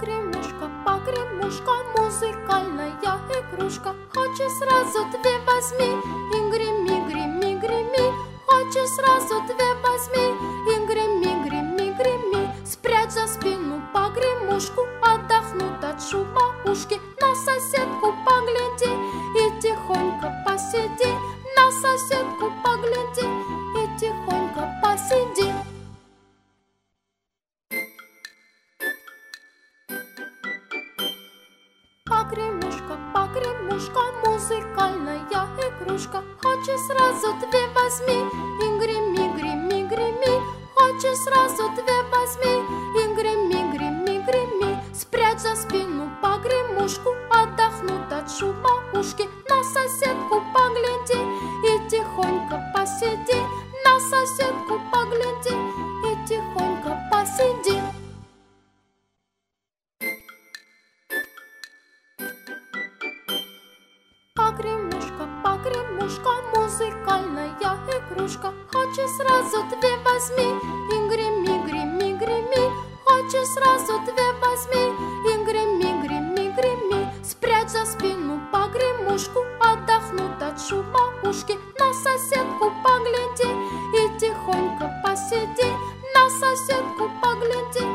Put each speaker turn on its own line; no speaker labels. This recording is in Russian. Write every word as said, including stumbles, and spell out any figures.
Погремушка, погремушка, музыкальная игрушка. Хочешь сразу две возьми и греми, греми, греми. Хочешь сразу две возьми и греми, греми, греми. Спрячь за спину погремушку, отдохнуть от шума ушки. На соседку погляди и тихонько посиди. На соседку погляди и тихонько посиди. Погремушка, погремушка, музыкальная игрушка. Хочешь сразу две возьми и греми, греми, греми. Хочешь сразу две возьми и греми, греми, греми. Спрячь за спину погремушку, отдохнуть от шума ушки. На соседку погляди и тихонько посиди. На соседку погляди и тихонько посиди. Погремушка, погремушка, музыкальная игрушка. Хочешь сразу две возьми и греми, греми, греми. Хочешь сразу две возьми и греми, греми, греми. Спрячь за спину погремушку, отдохнуть от шума ушки. На соседку погляди и тихонько посиди. На соседку погляди